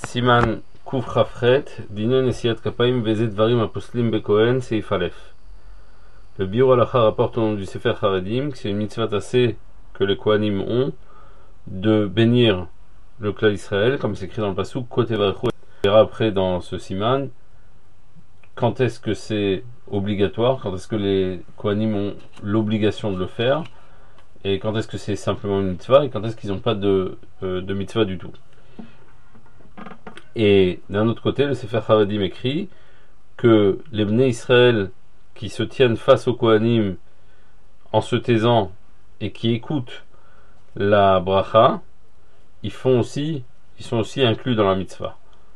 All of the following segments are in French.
Siman Kuf Chafret, Dinen Esiyat Kapaim Vezet Varim Aposlim Bekohen, Seif Aleph. Le Biur Halacha rapporte au nom du Sefer Haredim que c'est une mitzvah tassée que les Kohanim ont de bénir le clan Israël, comme c'est écrit dans le Passouk, Kote Varechou. On verra après dans ce Siman quand est-ce que c'est obligatoire, quand est-ce que les Kohanim ont l'obligation de le faire, et quand est-ce que c'est simplement une mitzvah, et quand est-ce qu'ils n'ont pas de mitzvah du tout. Et d'un autre côté, le Sefer Haredim écrit que les Bnei Israël qui se tiennent face aux Kohanim en se taisant et qui écoutent la bracha, ils sont aussi inclus dans la mitzvah.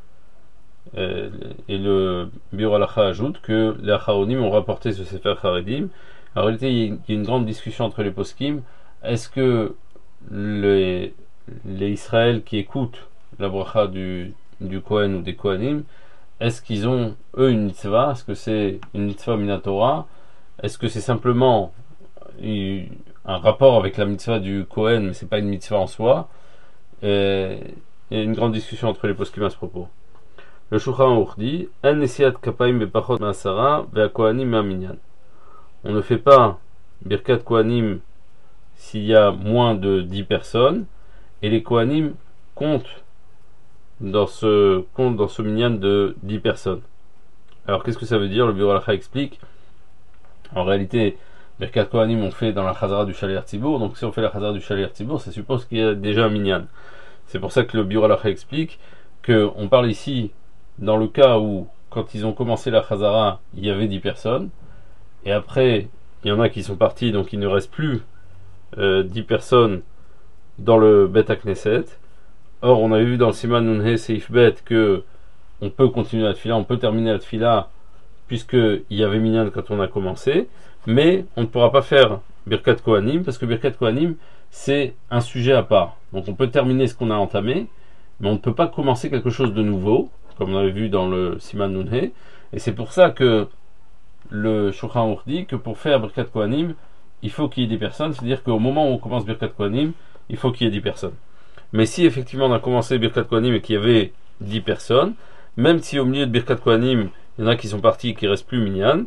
Et le Biur Halacha ajoute que les Acharonim ont rapporté ce Sefer Haredim. En réalité, il y a une grande discussion entre les poskim. Est-ce que les Israël qui écoutent la bracha du Kohen ou des Kohanim, est-ce qu'ils ont eux une mitzvah? Est-ce que c'est une mitzvah minatora? Est-ce que c'est simplement un rapport avec la mitzvah du Kohen, mais c'est pas une mitzvah en soi? Il y a une grande discussion entre les poskim à ce propos. Le Shulchan Aruch dit En nesiat kapaim bepachot ma'asara ve'akohanim ma'minyan. On ne fait pas birkat kohanim s'il y a moins de 10 personnes, et les kohanim comptent dans ce minyan de 10 personnes. Alors qu'est-ce que ça veut dire? Le Biur Halacha explique. En réalité, birkat kohanim on fait dans la chazara du Shaliach Tzibur, donc si on fait la chazara du Shaliach Tzibur, ça suppose qu'il y a déjà un minyan. C'est pour ça que le Biur Halacha explique qu'on parle ici dans le cas où, quand ils ont commencé la chazara, il y avait 10 personnes, et après, il y en a qui sont partis, donc il ne reste plus 10 personnes dans le Bet HaKnesset. Or, on avait vu dans le Siman Nunhe Seif Bet que on peut continuer la tfila, on peut terminer la tfila, puisqu'il y avait minyan quand on a commencé, mais on ne pourra pas faire Birkat Kohanim, parce que Birkat Kohanim, c'est un sujet à part. Donc on peut terminer ce qu'on a entamé, mais on ne peut pas commencer quelque chose de nouveau, comme on avait vu dans le Siman Nunhe, et c'est pour ça que le Shulchan Aruch dit que pour faire Birkat Kohanim, il faut qu'il y ait 10 personnes, c'est-à-dire qu'au moment où on commence Birkat Kohanim, il faut qu'il y ait 10 personnes. Mais si effectivement on a commencé Birkat Kohanim et qu'il y avait 10 personnes, même si au milieu de Birkat Kohanim, il y en a qui sont partis et qui ne restent plus minyan,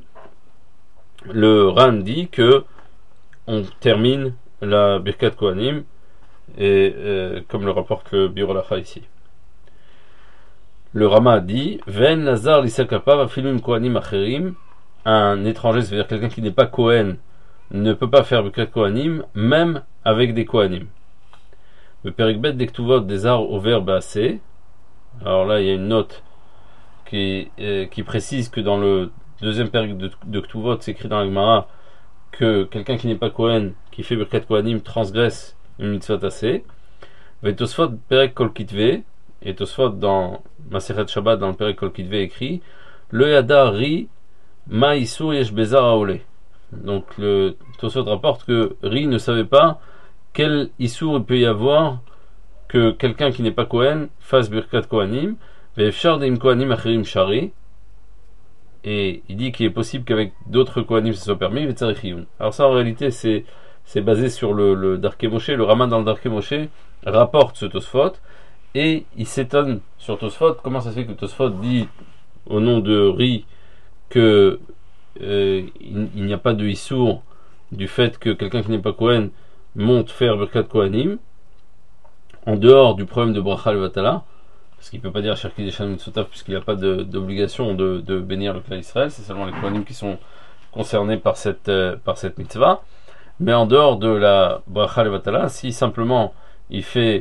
le Ran dit que on termine la Birkat Kohanim, et comme le rapporte le Biur Halacha ici. Le Rama dit Ven Nazar l'Isakapav afilum Kohanim acherim. Un étranger, c'est-à-dire quelqu'un qui n'est pas Kohen, ne peut pas faire Birkat Kohanim, même avec des Kohanim. Le Perikbet des Ktuvot des arts au verbe assez. Alors là, il y a une note qui précise que dans le deuxième Perik de Ktuvot, c'est écrit dans la Gemara que quelqu'un qui n'est pas Kohen, qui fait Birkat Kohanim, transgresse une mitzvah assez. Et Tosfot Perek Kol Kitve, et Tosfot dans Masechet Shabbat, dans le Perek Kol Kitve, écrit Le Yada Ri Ma Isur Yesh Bezar Aole. Donc le Tosfot rapporte que Ri ne savait pas quel Isur il peut y avoir que quelqu'un qui n'est pas Kohen fasse Birkat Kohanim, Ve'efshar deim Kohanim acherim shari, et il dit qu'il est possible qu'avec d'autres Kohanim ça soit permis, Ve'tzarechiyun. Alors ça en réalité c'est basé sur le Darkei Moshe. Le Rama dans le Darkei Moshe rapporte ce Tosfot, et il s'étonne sur Tosfot, comment ça se fait que Tosfot dit au nom de Ri que il n'y a pas de Issour du fait que quelqu'un qui n'est pas Kohen monte faire Birkat Kohanim, en dehors du problème de Bracha Levatala, parce qu'il ne peut pas dire Cherki Deshan Mitzotav, puisqu'il n'y a pas d'obligation de bénir le clan Israël, c'est seulement les Kohanim qui sont concernés par cette mitzvah. Mais en dehors de la Bracha Levatala, si simplement il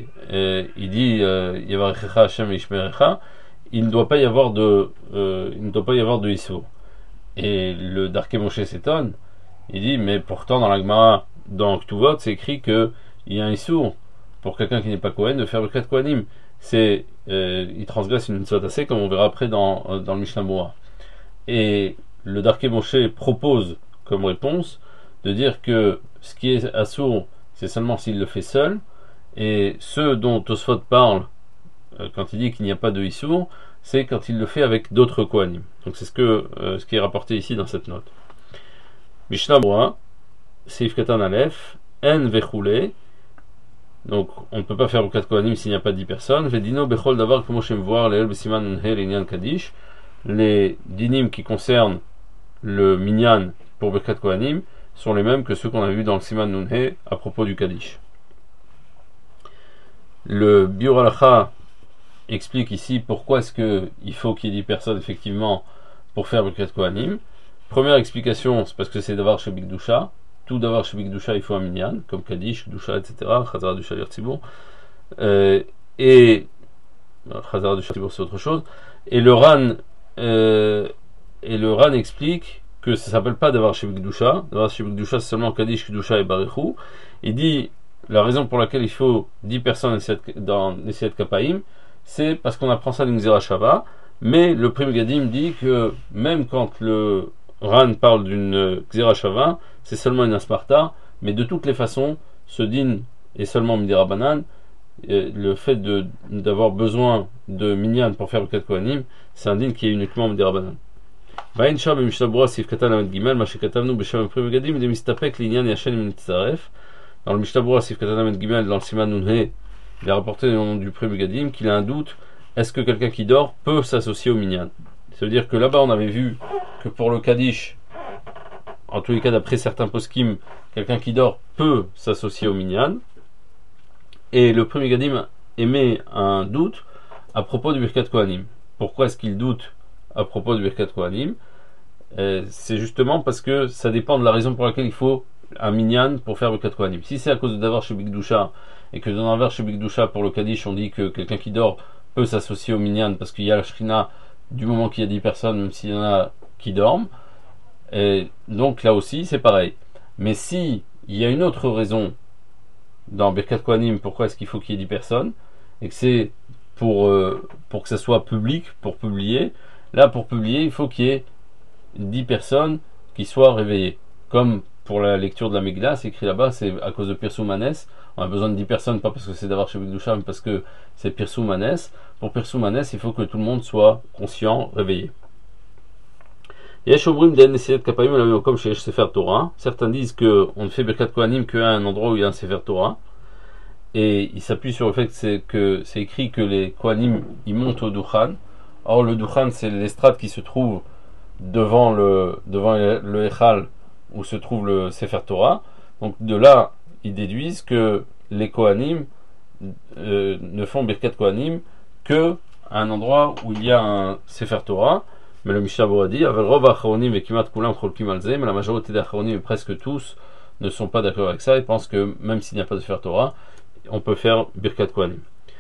dit Yavarechecha Hashem Ishmerecha, il ne doit pas y avoir de Issour. Et le Darkei Moshe s'étonne, il dit mais pourtant dans la Gemara, dans Ktuvot, c'est écrit qu'il y a un Issour pour quelqu'un qui n'est pas Kohen de faire Birkat Kohanim. Il transgresse une mitzvah assez, comme on verra après dans le Mishnah Berurah. Et le Darkei Moshe propose comme réponse de dire que ce qui est assour, c'est seulement s'il le fait seul, et ce dont Tosfot parle quand il dit qu'il n'y a pas de Issour, c'est quand il le fait avec d'autres Kohanim. Donc c'est ce qui est rapporté ici dans cette note. Mishnah Berurah, Seif Katan Aleph, En Vechule, Donc, on ne peut pas faire Birkat Kohanim s'il n'y a pas 10 personnes. Vedino bechol davar comme Moshe voir les besiman nunhe l'inyan kaddish. Les dinim qui concernent le minyan pour Birkat Kohanim sont les mêmes que ceux qu'on a vus dans le siman nunhe à propos du kaddish. Le Biur Halacha explique ici pourquoi est-ce qu'il faut qu'il y ait 10 personnes effectivement pour faire Birkat Kohanim. Première explication, c'est parce que c'est d'avoir chez Bigdusha. Tout d'avoir chez Bigdusha, il faut un minyan, comme Kaddish, Dusha, etc. Chazara du Shalir Tzibour. Et Chazara du Shalir Tzibour, c'est autre chose. Et le Ran explique que ça s'appelle pas d'avoir chez Bigdusha. D'avoir chez Bigdusha, c'est seulement Kaddish, Dusha et Barichou. Il dit la raison pour laquelle il faut 10 personnes dans Nesiat Kapaim, c'est parce qu'on apprend ça d'une Xera Shava. Mais le Pri Megadim dit que même quand le Ran parle d'une Xera Shava, c'est seulement une asparta, mais de toutes les façons, ce din est seulement Midira Banan. Le fait d'avoir besoin de minyan pour faire le Birkat Kohanim, c'est un din qui est uniquement Midira Banan. Dans le Mishnah Sif Katan Lamed Gimel, dans le Siman Nunhe, il est rapporté au nom du Pri Megadim qu'il a un doute. Est-ce que quelqu'un qui dort peut s'associer au minyan? Ça veut dire que là-bas on avait vu que pour le Kaddish, en tous les cas d'après certains poskim, quelqu'un qui dort peut s'associer au minyan. Et le Pri Megadim émet un doute à propos du Birkat Kohanim. Pourquoi est-ce qu'il doute à propos du Birkat Kohanim? C'est justement parce que ça dépend de la raison pour laquelle il faut un minyan pour faire Birkat Kohanim. Si c'est à cause de d'avoir chez Bigdusha, et que dans un verre chez Bigdusha pour le Kaddish on dit que quelqu'un qui dort peut s'associer au minyan parce qu'il y a la shrina du moment qu'il y a 10 personnes, même s'il y en a qui dorment, et donc là aussi c'est pareil. Mais si il y a une autre raison dans Birkat Kohanim pourquoi est-ce qu'il faut qu'il y ait 10 personnes, et que c'est pour que ça soit public, pour publier, là pour publier il faut qu'il y ait 10 personnes qui soient réveillées, comme pour la lecture de la Megillah, c'est écrit là-bas, c'est à cause de Pirsou Manes. On a besoin de 10 personnes, pas parce que c'est d'avoir chez Bigdusha, mais parce que c'est Pirsou Manes. Pour Pirsou Manes, il faut que tout le monde soit conscient, réveillé. Certains disent qu'on ne fait Birkat Kohanim qu'à un endroit où il y a un Sefer Torah. Et ils s'appuient sur le fait que c'est écrit que les Kohanim ils montent au Duchan. Or, le Duchan, c'est l'estrade qui se trouve devant le Echal où se trouve le Sefer Torah. Donc de là, ils déduisent que les Kohanim ne font Birkat Kohanim que à un endroit où il y a un Sefer Torah. Mais le Mishnah Berurah dit, mais la majorité des Acharonim, presque tous, ne sont pas d'accord avec ça et pensent que même s'il n'y a pas de Sefer Torah, on peut faire Birkat Kohanim.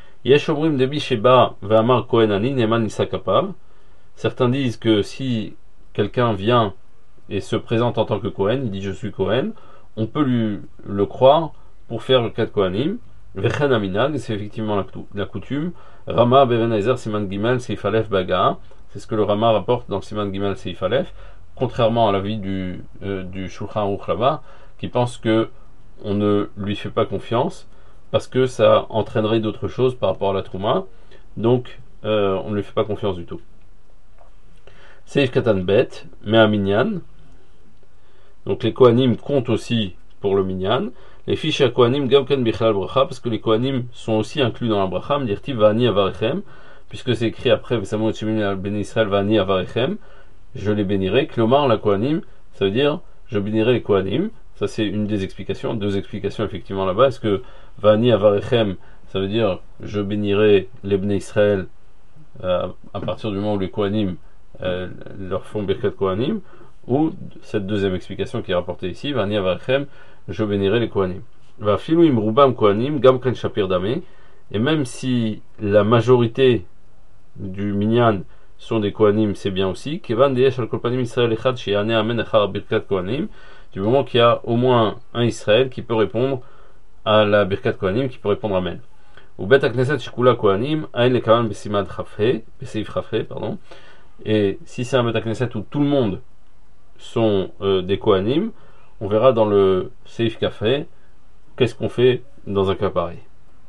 Certains disent que si quelqu'un vient et se présente en tant que Kohen, il dit je suis Kohen, on peut le croire pour faire le Birkat Kohanim. Vechen Aminag, c'est effectivement la coutume. Rama Beven Ezer Siman Gimel Seif Aleph Baga, c'est ce que le Rama rapporte dans le Siman Gimel Seif Aleph, contrairement à l'avis du Shulchan Aruch là-bas, qui pense que on ne lui fait pas confiance parce que ça entraînerait d'autres choses par rapport à la Trouma, donc on ne lui fait pas confiance du tout. Seif Katan Bet, Mea Minyan, donc les Kohanim comptent aussi pour le Minyan. Les fiches à Kohanim Gamken Bichlal Bracha, parce que les Kohanim sont aussi inclus dans la Bracha, M'dirtiv Vani Avarechem, puisque c'est écrit après Vesamot Shemin Ben Israël Vani Avarechem, je les bénirai. Klomar la Kohanim, ça veut dire je bénirai les Kohanim. Ça c'est une des explications, deux explications effectivement là-bas. Est-ce que Vani Avarechem, ça veut dire je bénirai les Ben Israël à partir du moment où les Kohanim leur font Birkat Kohanim, ou cette deuxième explication qui est rapportée ici, Vani Avarechem, je bénirai les Kohanim. Va filouim roubam Kohanim, gam ken shapir damé, et même si la majorité du minyan sont des Kohanim, c'est bien aussi, kevan deyesh al kolpanim Israël echad sheyane amen achar birkat Kohanim, du moment qu'il y a au moins un Israël qui peut répondre à la birkat Kohanim, qui peut répondre amen. Ou bet akneset shkula Kohanim, aïn le kavan besimad chafhe, beseif chafhe, pardon, et si c'est un bet akneset où tout le monde sont des Kohanim, on verra dans le Seif Café qu'est-ce qu'on fait dans un cas pareil.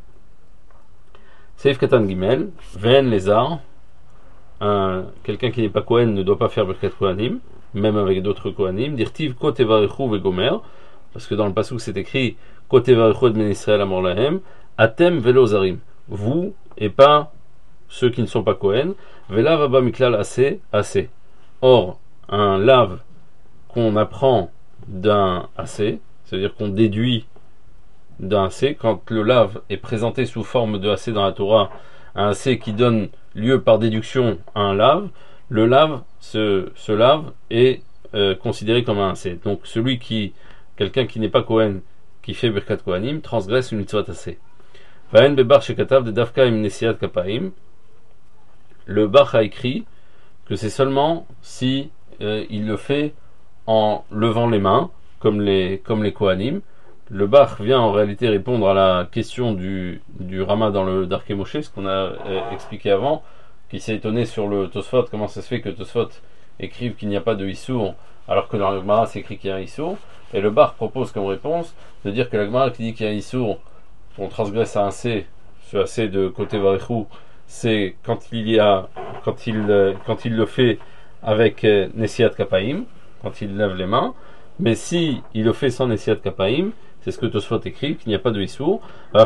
Seif Katan Gimel, Ven Lézard, quelqu'un qui n'est pas Kohen ne doit pas faire Birkat Kohanim, même avec d'autres Kohanim. Dirtiv Kote Varechu Vegomer, parce que dans le passage c'est écrit Kote Varechu et Ben Israël Amor Lahem, Atem velo zarim, vous et pas ceux qui ne sont pas Kohen. Velav abba miklal assez, assez. Or, un lave qu'on apprend d'un assez, c'est-à-dire qu'on déduit d'un assez, quand le lave est présenté sous forme de assez dans la Torah, un assez qui donne lieu par déduction à un lave, le lave, ce lave est considéré comme un assez. Donc quelqu'un qui n'est pas Kohen, qui fait Birkat Kohanim, transgresse une mitzvah assez. Vahen bebar shekatav de davka im nesiat kapaim. Le Bach a écrit que c'est seulement si il le fait en levant les mains, comme les Kohanim. Le Bach vient en réalité répondre à la question du Rama dans le Darkei Moshe, ce qu'on a expliqué avant, qui s'est étonné sur le Tosfot, comment ça se fait que Tosfot écrive qu'il n'y a pas de Issour, alors que dans le Gemara c'est écrit qu'il y a un Issour. Et le Bach propose comme réponse de dire que la Gemara qui dit qu'il y a un Issour, on transgresse à un C, ce AC de côté Varechou, c'est quand il le fait avec Nesiat Kapaim, quand il lève les mains. Mais si il le fait sans Nesiat Kapaim, c'est ce que Tosfot écrit, qu'il n'y a pas de Issour.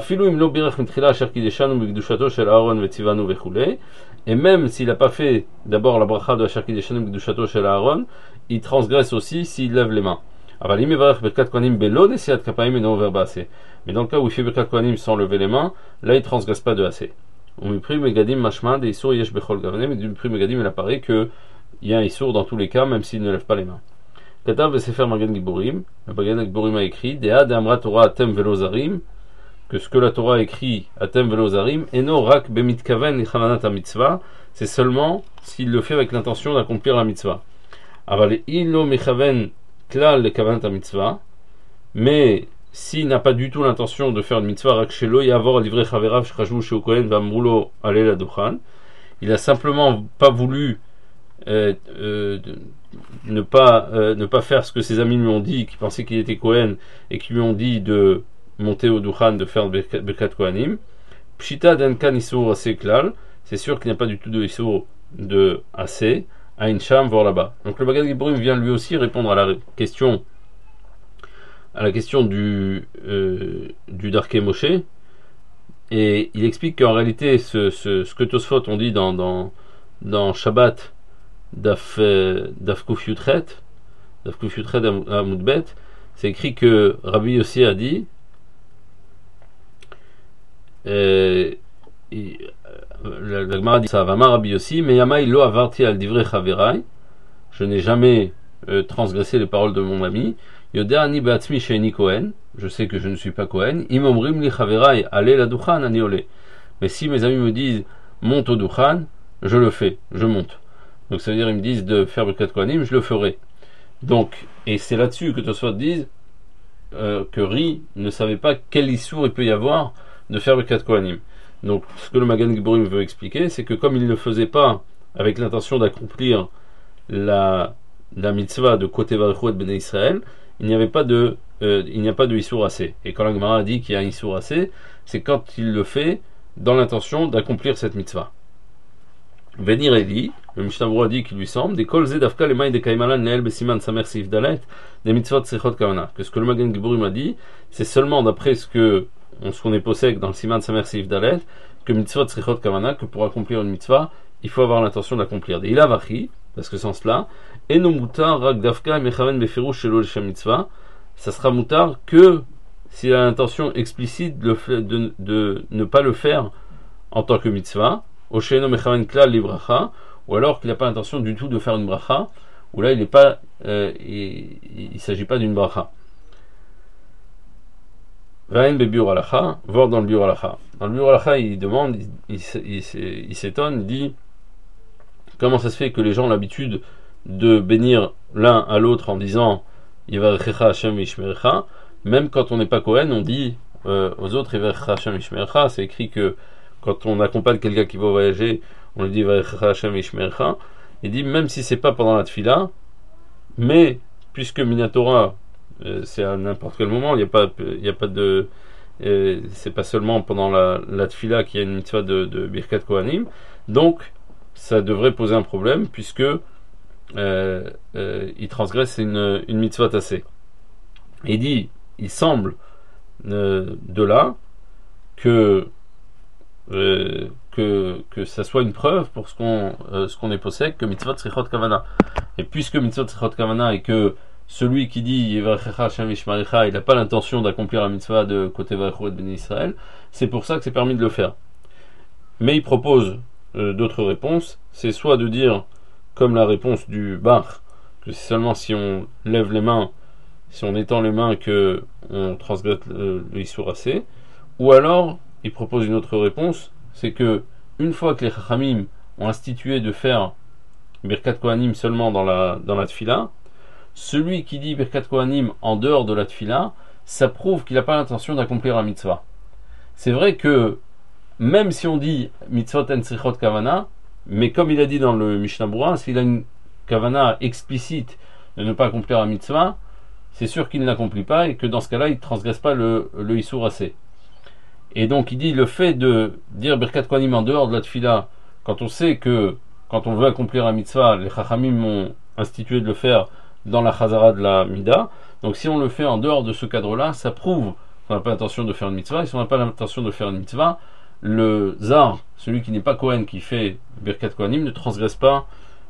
Et même s'il n'a pas fait d'abord la bracha de Asher Kideshanu B'Kedushato Shel Aaron, il transgresse aussi s'il lève les mains. Mais dans le cas où il fait Birkat Kohanim sans lever les mains, là il ne transgresse pas de assez. Mais du prix Megadim, il apparaît qu'il y a un Issour dans tous les cas, même s'il ne lève pas les mains. Katav Sefer Magen Giborim, le Magen Giborim a écrit Dea de Amra Torah Atem Velo Zarim, que ce que la Torah écrit Atem Velo Zarim, Eno Rak Bemitkaven Lichavanat Mitzvah, c'est seulement s'il le fait avec l'intention d'accomplir la mitzvah. Aval Ilo Mechaven Klal Lekavanat Mitzvah, mais s'il n'a pas du tout l'intention de faire une mitzvah, Rak Shelo Yavor Livrei Chaverav Shchashvu Sheu Kohen Vamrulo Alel Adochan, il a simplement pas voulu ne pas faire ce que ses amis lui ont dit, qui pensaient qu'il était Kohen et qui lui ont dit de monter au Duchan, de faire Birkat Kohanim. Pshita d'Enkan Issour Assez Klal, c'est sûr qu'il n'y a pas du tout de Issour de Assez, à Incham, voir là-bas. Donc le Magen Giborim vient lui aussi répondre à la question du Darkei Moshe, et il explique qu'en réalité ce que Tosfot ont dit dans Shabbat Daf Kuf Yutret à Moudbet, c'est écrit que Rabbi Yossi a dit la Gemara dit ça, Vama Rabbi Yossi, mais Yamai lo avarti al divrei chaverai, je n'ai jamais transgressé les paroles de mon ami, Yodea ani beatzmi sheini Kohen, je sais que je ne suis pas Kohen, im omrim li chaverai ale la duchan ani ole, mais si mes amis me disent monte au duchan, je le fais, je monte. Donc ça veut dire ils me disent de faire Birkat Kohanim, je le ferai. Donc, et c'est là-dessus que Tosfot dise que Ri ne savait pas quel issour il peut y avoir de faire Birkat Kohanim. Donc ce que le Magen Giborim veut expliquer, c'est que comme il ne le faisait pas avec l'intention d'accomplir la mitzvah de côté Varechou et de Bnei Israël, il n'y a pas de issour assez. Et quand la Gemara a dit qu'il y a un issour assez, c'est quand il le fait dans l'intention d'accomplir cette mitzvah. Venir Eli, le Mishnah Berurah dit qu'il lui semble, des kol zedavka les mailles de kaimalan neel besiman samer sif dalet, des mitzvot sechot kavana. Que ce que le Magen Giborim a dit, c'est seulement d'après ce qu'on est possède dans le siman samer sif dalet, que mitzvot sechot kavana, que pour accomplir une mitzvah, il faut avoir l'intention d'accomplir. Des ilavachi, parce que sans cela, et no mutar rak davka mechaven befirouch shelo l'shem mitzvah, ça sera mutar que s'il a l'intention explicite de ne pas le faire en tant que mitzvah, ou alors qu'il n'a pas l'intention du tout de faire une bracha, ou là il ne s'agit pas d'une bracha. Vain bebiur alacha, voir dans le biur alacha. Dans le biur alacha, il demande, il s'étonne, il dit comment ça se fait que les gens ont l'habitude de bénir l'un à l'autre en disant Yivarechecha Hashem Yishmerecha, même quand on n'est pas Kohen, on dit aux autres Yivarechecha Hashem Yishmerecha. C'est écrit que quand on accompagne quelqu'un qui va voyager, on lui dit Vayecha Hashem Yishmerecha. Il dit même si c'est pas pendant la tfila, mais puisque Minatora c'est à n'importe quel moment, il n'y a pas de c'est pas seulement pendant la tfila qu'il y a une mitzvah de Birkat Kohanim, donc ça devrait poser un problème puisque il transgresse une mitzvah tassée. Il dit, il semble de là que ça soit une preuve pour ce qu'on est possède que mitzvot tzrichot kavana. Et puisque mitzvot tzrichot kavana et que celui qui dit Yevarechecha Hashem Yishmarecha, il n'a pas l'intention d'accomplir la mitzvah de côté Varechu et Béni Israël, c'est pour ça que c'est permis de le faire. Mais il propose d'autres réponses. C'est soit de dire, comme la réponse du Bar, que c'est seulement si on lève les mains, si on étend les mains, que on transgresse le Issour assez. Ou alors, il propose une autre réponse, c'est que une fois que les Chachamim ont institué de faire Birkat Kohanim seulement dans la Tfila, celui qui dit Birkat Kohanim en dehors de la Tfila, ça prouve qu'il n'a pas l'intention d'accomplir la mitzvah. C'est vrai que même si on dit mitzvot en tzrichot kavana, mais comme il a dit dans le Mishnah Berurah, s'il a une kavana explicite de ne pas accomplir la mitzvah, c'est sûr qu'il ne l'accomplit pas et que dans ce cas-là, il ne transgresse pas le Issour assez. Et donc il dit le fait de dire Birkat Kohanim en dehors de la Tfila, quand on sait que quand on veut accomplir la mitzvah, les Chachamim ont institué de le faire dans la Chazara de la Mida, donc si on le fait en dehors de ce cadre-là, ça prouve qu'on n'a pas l'intention de faire une mitzvah, et si on n'a pas l'intention de faire une mitzvah, le Zar, celui qui n'est pas Kohen, qui fait Birkat Kohanim, ne transgresse pas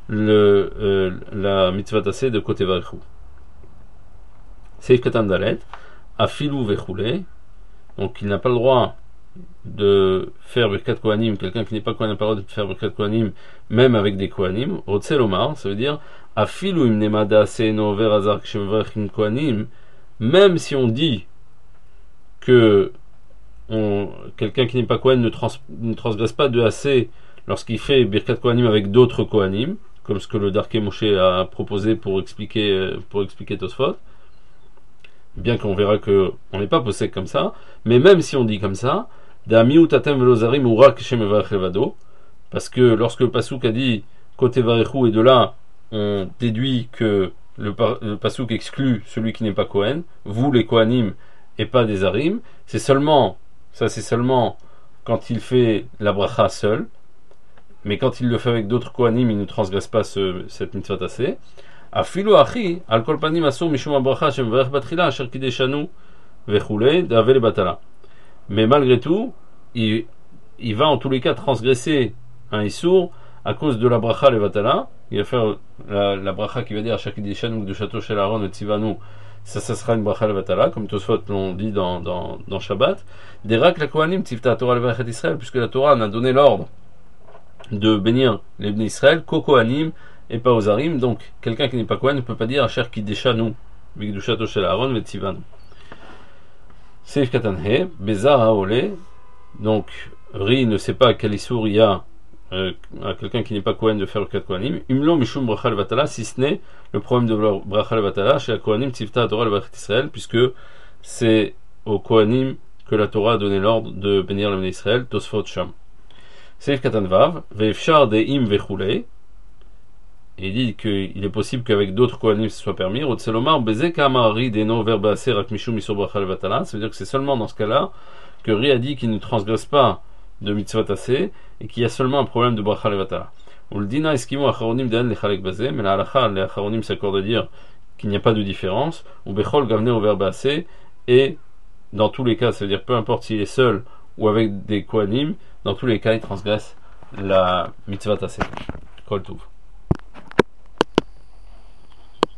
la mitzvah tassée de côté Varechu. Seif Katan Dalet, Afilou Vechule, donc il n'a pas le droit de faire Birkat Kohanim, quelqu'un qui n'est pas Kohen n'a pas le droit de faire Birkat Kohanim, même avec des Kohanim. Rotzel Omar, ça veut dire Afilou im nemada seeno verazar kshemvrechim Kohanim, même si on dit que quelqu'un qui n'est pas Kohen ne transgresse pas de assez lorsqu'il fait Birkat Kohanim avec d'autres Kohanim, comme ce que le Darkei Moshe a proposé pour expliquer Tosfot, bien qu'on verra qu'on n'est pas possède comme ça, mais même si on dit comme ça, parce que lorsque le Passouk a dit côté Varechu et de là on déduit que le Passouk exclut celui qui n'est pas Kohen, vous les Kohanim et pas des Arim, c'est seulement quand il fait la bracha seul, mais quand il le fait avec d'autres Kohanim, il ne transgresse pas cette mitzvah tassée. Afilo achi al kol panim asur mishum habracha shemevarech batchila asher kideshanu vechule d'ave le batala. Mais malgré tout, il va en tous les cas transgresser un issour à cause de la bracha le batala. Il va faire la bracha qui va dire asher kideshanu de château shel Aaron et tzivanu. Ça sera une bracha le batala, comme Tosfot l'ont dit dans Shabbat. Derak la kohanim tzivta Torah levarech et Israël, puisque la Torah en a donné l'ordre de bénir les Bnei Israël, kohanim et pas aux Arim, donc quelqu'un qui n'est pas Kohen ne peut pas dire Asher Kideshanu, Bigdushato Shel Aaron, Vetzivanu. Seif Katan He, Bezar Haole, donc Ri ne sait pas quel issour il y a à quelqu'un qui n'est pas Kohen de faire le Kat Kohanim, Imlo Mishum Bracha Levatala, si ce n'est le problème de Bracha Levatala, chez la Kohanim Tzivta Torah Levatala Israël, puisque c'est aux Kohanim que la Torah a donné l'ordre de bénir le Bnei Israël, Tosfot Sham. Seif Katan Vav, Ve'efshar De'im Vechulei, et il dit qu'il est possible qu'avec d'autres Kohanim ce soit permis. Rotzelomar Bezek Amari Deno Verbaser Akmishum Isur Bracha Levatala, ça veut dire que c'est seulement dans ce cas-là que Ri a dit qu'il ne transgresse pas de mitzvah tassé et qu'il y a seulement un problème de Bracha Levatala. Ou le Dina Eskimo Acharonim Den Lechalek Bazé, mais la Halacha, les Acharonim s'accordent à dire qu'il n'y a pas de différence. Ou Bechol Gavne au Verbaser, et dans tous les cas, ça veut dire peu importe s'il est seul ou avec des Kohanim, dans tous les cas il transgresse la mitzvah tassé. Kol Tuv.